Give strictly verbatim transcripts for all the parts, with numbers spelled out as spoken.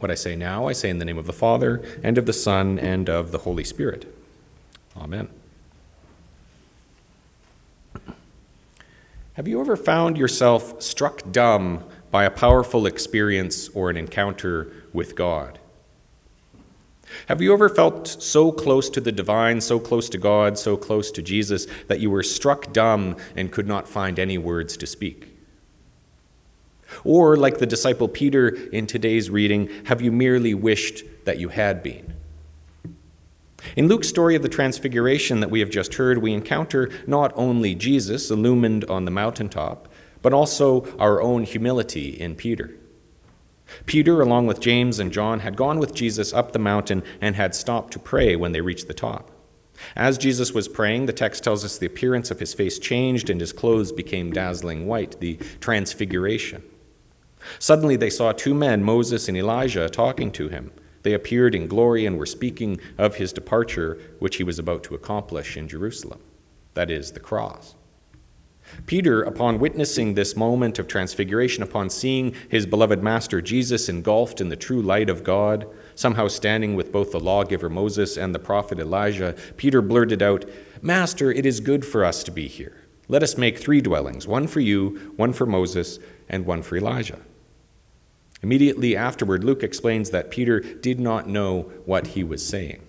What I say now, I say in the name of the Father, and of the Son, and of the Holy Spirit. Amen. Have you ever found yourself struck dumb by a powerful experience or an encounter with God? Have you ever felt so close to the divine, so close to God, so close to Jesus, that you were struck dumb and could not find any words to speak? Or, like the disciple Peter in today's reading, have you merely wished that you had been? In Luke's story of the Transfiguration that we have just heard, we encounter not only Jesus illumined on the mountaintop, but also our own humility in Peter. Peter, along with James and John, had gone with Jesus up the mountain and had stopped to pray when they reached the top. As Jesus was praying, the text tells us the appearance of his face changed and his clothes became dazzling white, the Transfiguration. Suddenly they saw two men, Moses and Elijah, talking to him. They appeared in glory and were speaking of his departure, which he was about to accomplish in Jerusalem, that is, the cross. Peter, upon witnessing this moment of transfiguration, upon seeing his beloved master Jesus engulfed in the true light of God, somehow standing with both the lawgiver Moses and the prophet Elijah, Peter blurted out, "Master, it is good for us to be here. Let us make three dwellings, one for you, one for Moses, and one for Elijah." Immediately afterward, Luke explains that Peter did not know what he was saying.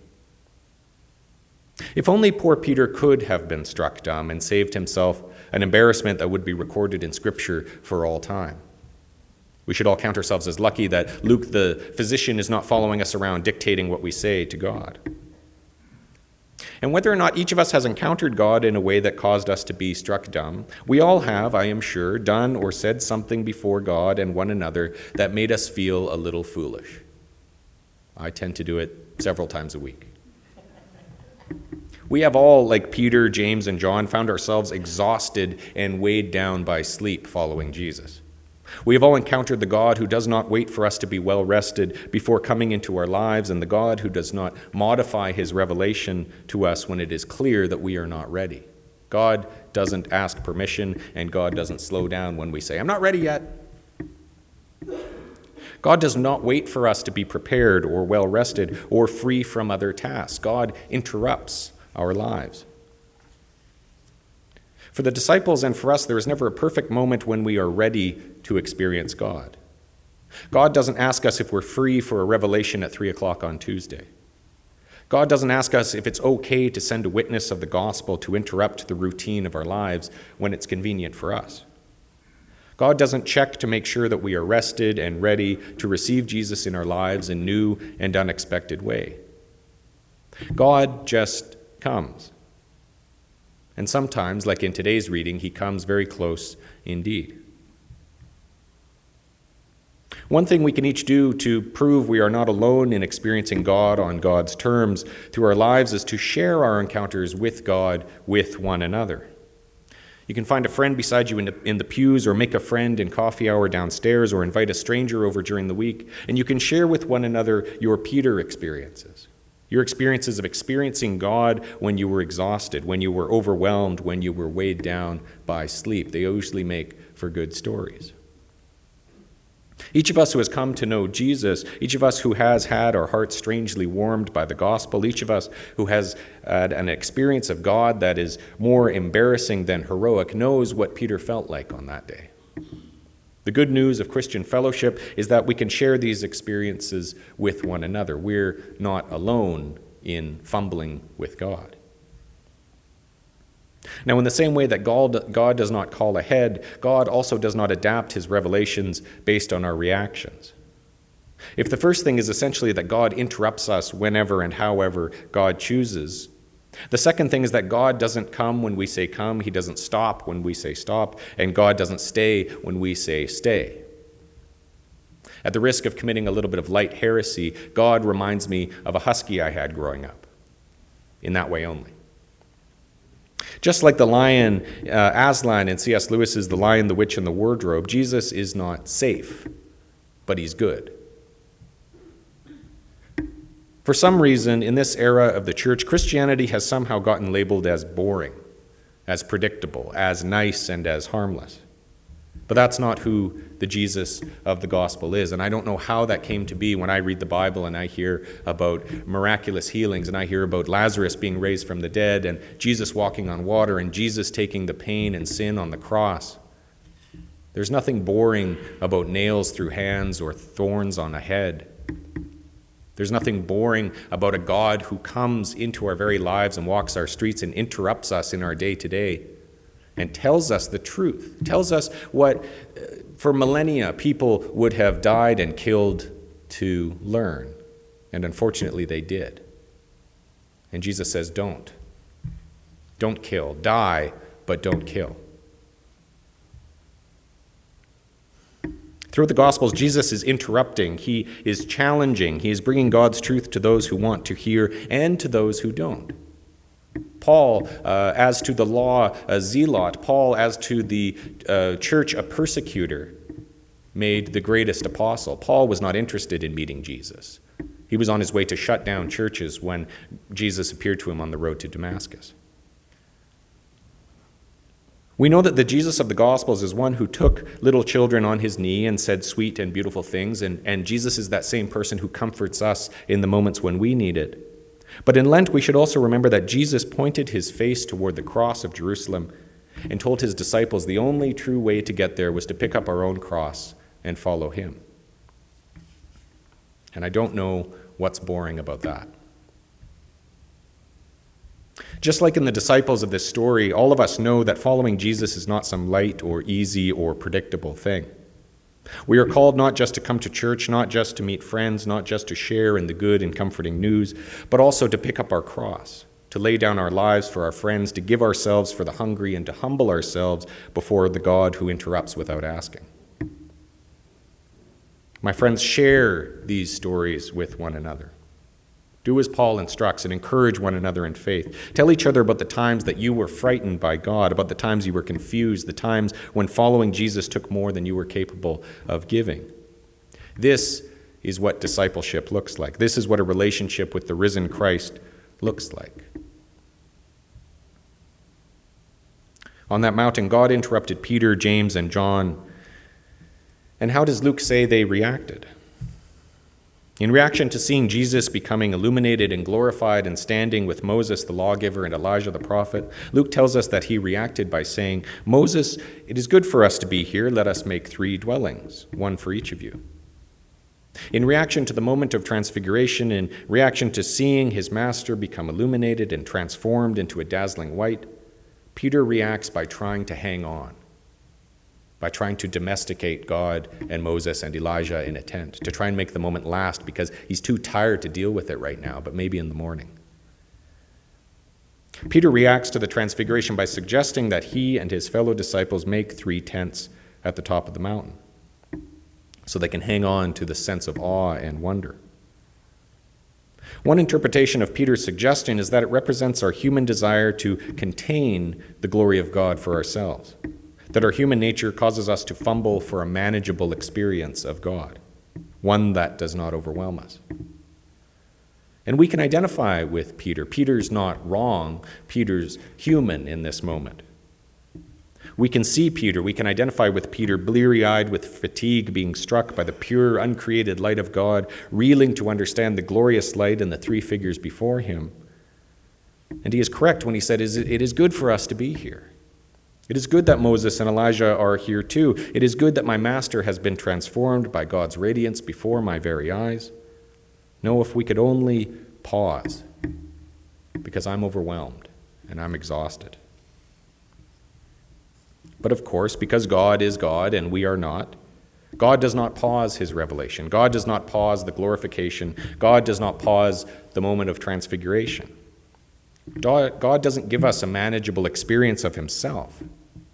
If only poor Peter could have been struck dumb and saved himself an embarrassment that would be recorded in Scripture for all time. We should all count ourselves as lucky that Luke the physician is not following us around dictating what we say to God. And whether or not each of us has encountered God in a way that caused us to be struck dumb, we all have, I am sure, done or said something before God and one another that made us feel a little foolish. I tend to do it several times a week. We have all, like Peter, James, and John, found ourselves exhausted and weighed down by sleep following Jesus. We have all encountered the God who does not wait for us to be well rested before coming into our lives, and the God who does not modify his revelation to us when it is clear that we are not ready. God doesn't ask permission, and God doesn't slow down when we say, "I'm not ready yet." God does not wait for us to be prepared or well rested or free from other tasks. God interrupts our lives. For the disciples and for us, there is never a perfect moment when we are ready to experience God. God doesn't ask us if we're free for a revelation at three o'clock on Tuesday. God doesn't ask us if it's okay to send a witness of the gospel to interrupt the routine of our lives when it's convenient for us. God doesn't check to make sure that we are rested and ready to receive Jesus in our lives in new and unexpected way. God just comes. And sometimes, like in today's reading, he comes very close indeed. One thing we can each do to prove we are not alone in experiencing God on God's terms through our lives is to share our encounters with God with one another. You can find a friend beside you in the, in the pews, or make a friend in coffee hour downstairs, or invite a stranger over during the week, and you can share with one another your Peter experiences. Your experiences of experiencing God when you were exhausted, when you were overwhelmed, when you were weighed down by sleep. They usually make for good stories. Each of us who has come to know Jesus, each of us who has had our hearts strangely warmed by the gospel, each of us who has had an experience of God that is more embarrassing than heroic, knows what Peter felt like on that day. The good news of Christian fellowship is that we can share these experiences with one another. We're not alone in fumbling with God. Now, in the same way that God, God does not call ahead, God also does not adapt his revelations based on our reactions. If the first thing is essentially that God interrupts us whenever and however God chooses, the second thing is that God doesn't come when we say come, he doesn't stop when we say stop, and God doesn't stay when we say stay. At the risk of committing a little bit of light heresy, God reminds me of a husky I had growing up, in that way only. Just like the lion, uh, Aslan in C S Lewis's The Lion, the Witch, and the Wardrobe, Jesus is not safe, but he's good. For some reason, in this era of the church, Christianity has somehow gotten labeled as boring, as predictable, as nice, and as harmless. But that's not who the Jesus of the gospel is. And I don't know how that came to be when I read the Bible and I hear about miraculous healings and I hear about Lazarus being raised from the dead and Jesus walking on water and Jesus taking the pain and sin on the cross. There's nothing boring about nails through hands or thorns on a head. There's nothing boring about a God who comes into our very lives and walks our streets and interrupts us in our day-to-day and tells us the truth, tells us what for millennia people would have died and killed to learn. And unfortunately they did. And Jesus says, don't. Don't kill. Die, but don't kill. Through the Gospels, Jesus is interrupting. He is challenging. He is bringing God's truth to those who want to hear and to those who don't. Paul, uh, as to the law, a zealot. Paul, as to the uh, church, a persecutor, made the greatest apostle. Paul was not interested in meeting Jesus. He was on his way to shut down churches when Jesus appeared to him on the road to Damascus. We know that the Jesus of the Gospels is one who took little children on his knee and said sweet and beautiful things, and, and Jesus is that same person who comforts us in the moments when we need it. But in Lent, we should also remember that Jesus pointed his face toward the cross of Jerusalem and told his disciples the only true way to get there was to pick up our own cross and follow him. And I don't know what's boring about that. Just like in the disciples of this story, all of us know that following Jesus is not some light or easy or predictable thing. We are called not just to come to church, not just to meet friends, not just to share in the good and comforting news, but also to pick up our cross, to lay down our lives for our friends, to give ourselves for the hungry, and to humble ourselves before the God who interrupts without asking. My friends, share these stories with one another. Do as Paul instructs and encourage one another in faith. Tell each other about the times that you were frightened by God, about the times you were confused, the times when following Jesus took more than you were capable of giving. This is what discipleship looks like. This is what a relationship with the risen Christ looks like. On that mountain, God interrupted Peter, James, and John. And how does Luke say they reacted? In reaction to seeing Jesus becoming illuminated and glorified and standing with Moses, the lawgiver, and Elijah, the prophet, Luke tells us that he reacted by saying, "Moses, it is good for us to be here. Let us make three dwellings, one for each of you." In reaction to the moment of transfiguration, in reaction to seeing his master become illuminated and transformed into a dazzling white, Peter reacts by trying to hang on, by trying to domesticate God and Moses and Elijah in a tent, to try and make the moment last because he's too tired to deal with it right now, but maybe in the morning. Peter reacts to the transfiguration by suggesting that he and his fellow disciples make three tents at the top of the mountain so they can hang on to the sense of awe and wonder. One interpretation of Peter's suggestion is that it represents our human desire to contain the glory of God for ourselves, that our human nature causes us to fumble for a manageable experience of God, one that does not overwhelm us. And we can identify with Peter. Peter's not wrong. Peter's human in this moment. We can see Peter. We can identify with Peter, bleary-eyed with fatigue, being struck by the pure, uncreated light of God, reeling to understand the glorious light and the three figures before him. And he is correct when he said, it is good for us to be here. It is good that Moses and Elijah are here too. It is good that my master has been transformed by God's radiance before my very eyes. No, if we could only pause, because I'm overwhelmed and I'm exhausted. But of course, because God is God and we are not, God does not pause his revelation. God does not pause the glorification. God does not pause the moment of transfiguration. God doesn't give us a manageable experience of himself.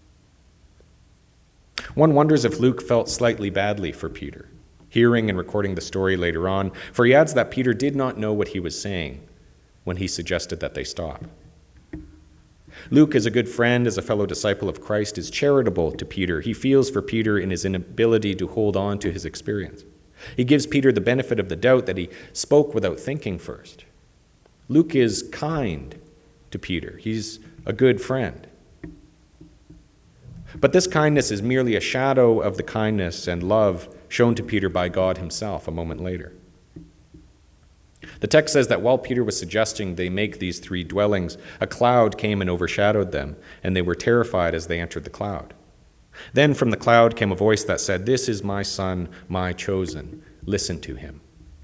One wonders if Luke felt slightly badly for Peter, hearing and recording the story later on, for he adds that Peter did not know what he was saying when he suggested that they stop. Luke, as a good friend, as a fellow disciple of Christ, is charitable to Peter. He feels for Peter in his inability to hold on to his experience. He gives Peter the benefit of the doubt that he spoke without thinking first. Luke is kind to Peter. He's a good friend. But this kindness is merely a shadow of the kindness and love shown to Peter by God himself a moment later. The text says that while Peter was suggesting they make these three dwellings, a cloud came and overshadowed them, and they were terrified as they entered the cloud. Then from the cloud came a voice that said, "This is my son, my chosen. Listen to him."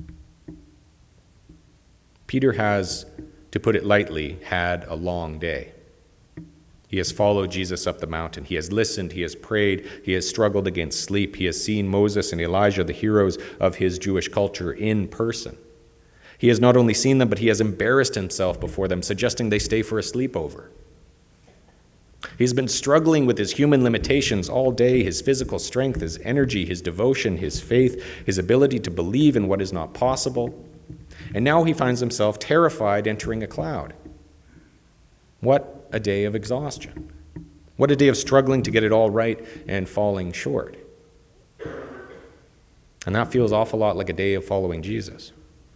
Peter has, to put it lightly, had a long day. He has followed Jesus up the mountain. He has listened. He has prayed. He has struggled against sleep. He has seen Moses and Elijah, the heroes of his Jewish culture, in person. He has not only seen them, but he has embarrassed himself before them, suggesting they stay for a sleepover. He's been struggling with his human limitations all day, his physical strength, his energy, his devotion, his faith, his ability to believe in what is not possible. And now he finds himself terrified entering a cloud. What a day of exhaustion. What a day of struggling to get it all right and falling short. And that feels an awful lot like a day of following Jesus.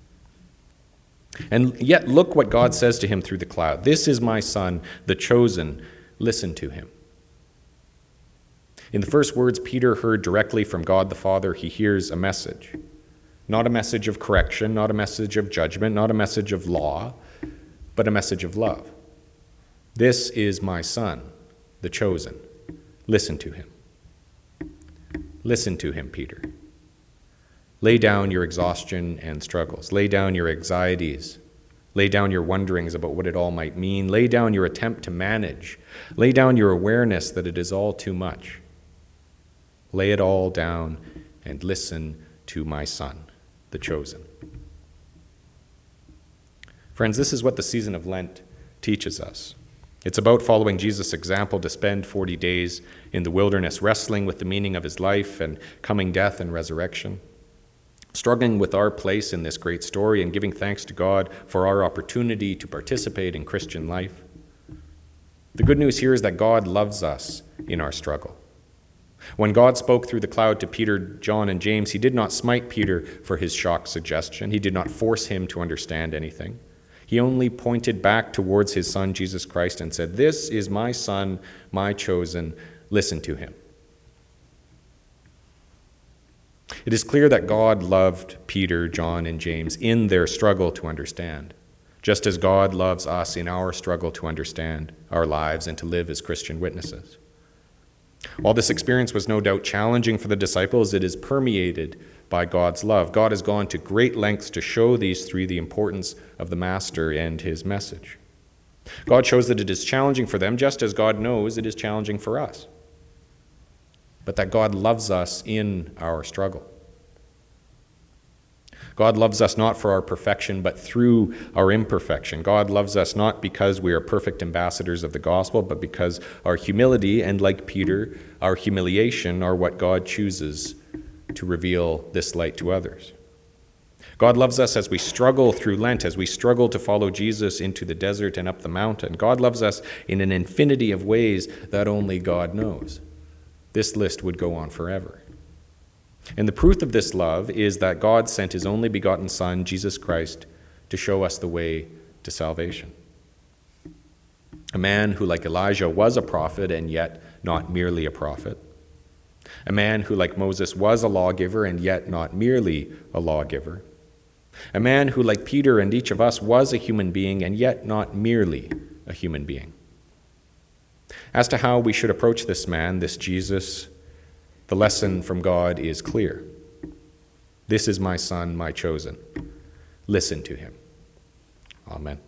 And yet look what God says to him through the cloud. "This is my son, the chosen. Listen to him." In the first words Peter heard directly from God the Father, he hears a message. Not a message of correction, not a message of judgment, not a message of law, but a message of love. "This is my son, the chosen. Listen to him." Listen to him, Peter. Lay down your exhaustion and struggles. Lay down your anxieties. Lay down your wonderings about what it all might mean. Lay down your attempt to manage. Lay down your awareness that it is all too much. Lay it all down and listen to my son, the chosen. Friends, this is what the season of Lent teaches us. It's about following Jesus' example to spend forty days in the wilderness, wrestling with the meaning of his life and coming death and resurrection, struggling with our place in this great story and giving thanks to God for our opportunity to participate in Christian life. The good news here is that God loves us in our struggle. When God spoke through the cloud to Peter, John, and James, he did not smite Peter for his shocked suggestion. He did not force him to understand anything. He only pointed back towards his son, Jesus Christ, and said, "This is my son, my chosen. Listen to him." It is clear that God loved Peter, John, and James in their struggle to understand, just as God loves us in our struggle to understand our lives and to live as Christian witnesses. While this experience was no doubt challenging for the disciples, it is permeated by God's love. God has gone to great lengths to show these three the importance of the Master and his message. God shows that it is challenging for them, just as God knows it is challenging for us, but that God loves us in our struggle. God loves us not for our perfection, but through our imperfection. God loves us not because we are perfect ambassadors of the gospel, but because our humility and, like Peter, our humiliation are what God chooses to reveal this light to others. God loves us as we struggle through Lent, as we struggle to follow Jesus into the desert and up the mountain. God loves us in an infinity of ways that only God knows. This list would go on forever. And the proof of this love is that God sent his only begotten Son, Jesus Christ, to show us the way to salvation. A man who, like Elijah, was a prophet and yet not merely a prophet. A man who, like Moses, was a lawgiver and yet not merely a lawgiver. A man who, like Peter and each of us, was a human being and yet not merely a human being. As to how we should approach this man, this Jesus, the lesson from God is clear. This is my son, my chosen. Listen to him. Amen.